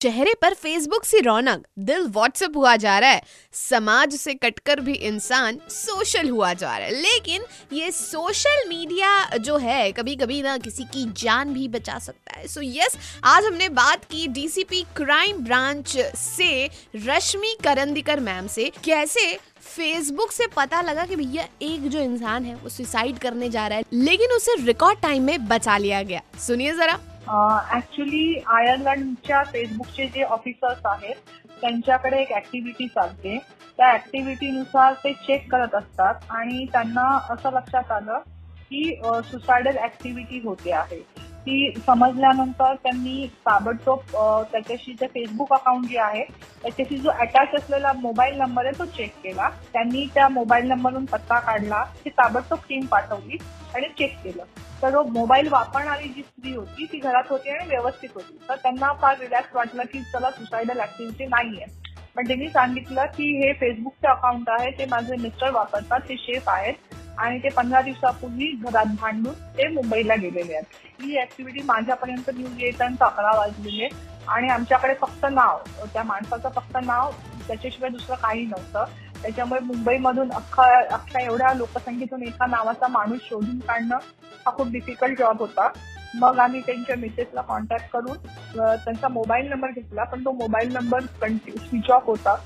चेहरे पर Facebook C रौनक, दिल WhatsApp हुआ जा रहा है, समाज से कटकर भी इंसान सोशल हुआ जा रहा है। लेकिन ये सोशल मीडिया जो है कभी कभी ना किसी की जान भी बचा सकता है। सो यस, आज हमने बात की डीसीपी क्राइम ब्रांच से रश्मि करंदीकर मैम से, कैसे फेसबुक से पता लगा कि भैया एक जो इंसान है वो सुसाइड करने जा रहा है, लेकिन उसे रिकॉर्ड टाइम में बचा लिया गया। सुनिए जरा। ऍक्च्युली आयर्लंडच्या फेसबुकचे जे ऑफिसर्स आहेत त्यांच्याकडे एक ऍक्टिव्हिटी चालते. त्या ऍक्टिव्हिटीनुसार ते चेक करत असतात आणि त्यांना असं लक्षात आलं की सुसायडल ऍक्टिव्हिटी होते आहे. ती समजल्यानंतर त्यांनी ताबडतोब त्याच्याशी जे फेसबुक अकाउंट जे आहे त्याच्याशी जो अटॅच असलेला मोबाईल नंबर आहे तो चेक केला. त्यांनी त्या मोबाईल नंबरवरून पत्ता काढला, ती ताबडतोब टीम पाठवली आणि चेक केलं. तर मोबाईल वापरणारी जी स्त्री होती ती घरात होती आणि व्यवस्थित होती. तर त्यांना फार रिलॅक्स वाटलं की चला सुसायडल ऍक्टिव्हिटी नाहीये. पण त्यांनी सांगितलं की हे फेसबुकचे अकाउंट आहे, ते माझे मिस्टर वापरतात, ते शेफ आहेत आणि ते 15 दिवसापूर्वी घरात भांडून ते मुंबईला गेलेले आहेत. ही ऍक्टिव्हिटी माझ्यापर्यंत न्यूज येताना 11 वाजलेले आणि आमच्याकडे फक्त नाव, त्या माणसाचं फक्त नाव, त्याच्याशिवाय दुसरं काही नव्हतं. त्याच्यामुळे मुंबईमधून अख्ख्या एवढ्या लोकसंख्येतून एका नावाचा माणूस शोधून काढणं हा खूप डिफिकल्ट जॉब होता. मग आम्ही त्यांच्या मिसेसला कॉन्टॅक्ट करून त्यांचा मोबाईल नंबर घेतला, पण तो मोबाईल नंबर स्विच ऑफ होता.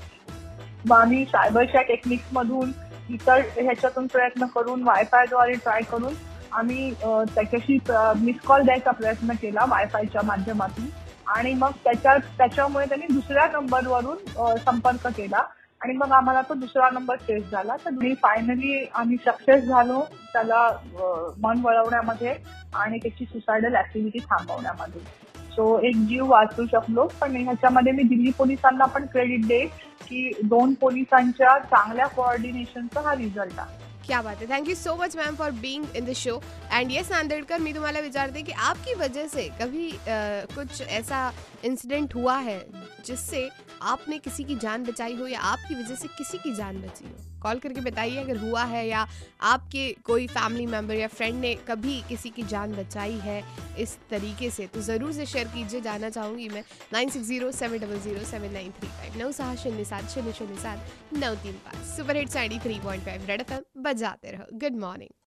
मग आम्ही सायबरच्या टेक्निक्स मधून इतर ह्याच्यातून प्रयत्न करून वायफायद्वारे ट्राय करून आम्ही त्याच्याशी मिस कॉल द्यायचा प्रयत्न केला वायफायच्या माध्यमातून आणि मग त्याच्यामुळे त्यांनी दुसऱ्या नंबरवरून संपर्क केला आणि मग आम्हाला तो दुसरा नंबर ट्रेस झाला. तर फायनली आम्ही सक्सेस झालो त्याला मन वळवण्यामध्ये आणि त्याची सुसायडल ऍक्टिव्हिटी थांबवण्यामध्ये. सो एक जीव वाचू शकलो. पण ह्याच्यामध्ये मी दिल्ली पोलिसांना पण क्रेडिट देईन की 2 पोलिसांच्या चांगल्या कोऑर्डिनेशनचा हा रिझल्ट आहे. क्या बात है, thank you so much ma'am for being in the show. And yes Nandedkar, मी तुम्हाला विचारते कि आपकी वजह से कभी कुछ ऐसा इंसिडेंट हुआ है जिससे आपने किसी की जान बचाई हो या आपकी वजह से किसी की जान बची हो? कॉल करके बताइए अगर हुआ है, या आपके कोई फैमिली मेम्बर या फ्रेंड ने कभी किसी की जान बचाई है इस तरीके से, तो ज़रूर से शेयर कीजिए. जानना चाहूँगी मैं. 9607007935 9607007935 सुपर हिट्स 93.5 रेड एफएम बजाते रहो. Good morning.